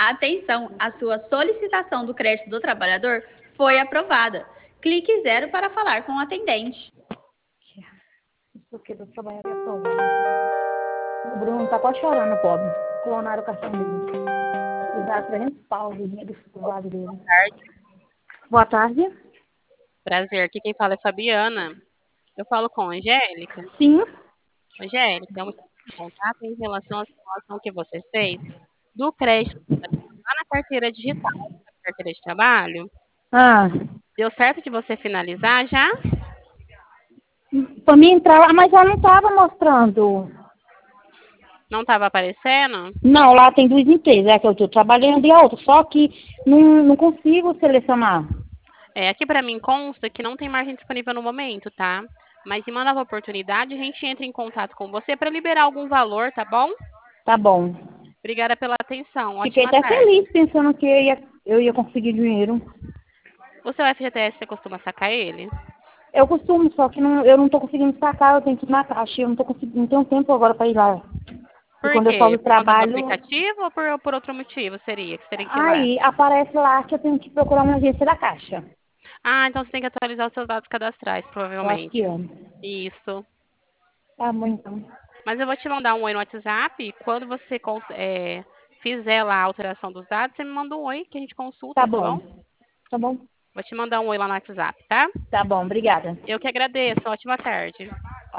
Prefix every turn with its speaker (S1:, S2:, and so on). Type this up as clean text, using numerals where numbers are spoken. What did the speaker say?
S1: Atenção, a sua solicitação do crédito do trabalhador foi aprovada. Clique zero para falar com o atendente.
S2: Isso aqui do trabalhador é aprovado. O Bruno tá quase chorando, pobre. Clonaram o cartão dele. Usaram 300 pau de dinheiro do lado dele.
S3: Boa tarde.
S2: Boa tarde.
S3: Prazer. Aqui quem fala é Fabiana. Eu falo com a Angélica.
S2: Sim.
S3: Angélica, é um contato em relação à situação que você fez do crédito lá na carteira digital, na carteira de trabalho.
S2: Ah,
S3: Deu certo de você finalizar já?
S2: pra mim entrar lá, mas já não tava mostrando.
S3: Não estava aparecendo?
S2: Não, lá tem duas empresas, é que eu tô trabalhando e a outra, só que não consigo selecionar.
S3: Aqui para mim consta que não tem margem disponível no momento, tá? Mas em uma nova oportunidade, a gente entra em contato com você para liberar algum valor, tá bom?
S2: Tá bom.
S3: Obrigada pela atenção.
S2: Fiquei
S3: Ótima
S2: até
S3: tarde.
S2: feliz pensando que eu ia conseguir dinheiro.
S3: O seu FGTS, você costuma sacar ele?
S2: Eu costumo, só que eu não tô conseguindo sacar, eu tenho que ir na caixa, eu não tô conseguindo, não tenho tempo agora para ir lá. E
S3: Por
S2: quando eu falo
S3: quê?
S2: do
S3: Por conta do
S2: trabalho,
S3: aplicativo ou por outro motivo seria que você teria que ir lá?
S2: aí aparece lá que eu tenho que procurar uma agência da caixa.
S3: Ah, então você tem que atualizar os seus dados cadastrais,
S2: Eu acho que
S3: provavelmente.
S2: é.
S3: Isso.
S2: Tá bom, então.
S3: Mas eu vou te mandar um oi no WhatsApp. E quando você fizer lá a alteração dos dados, você me manda um oi que a gente
S2: Tá
S3: consulta, tá bom?
S2: bom. Tá bom.
S3: Vou te mandar um oi lá no WhatsApp, tá?
S2: Tá bom, obrigada.
S3: Eu que agradeço. Ótima tarde.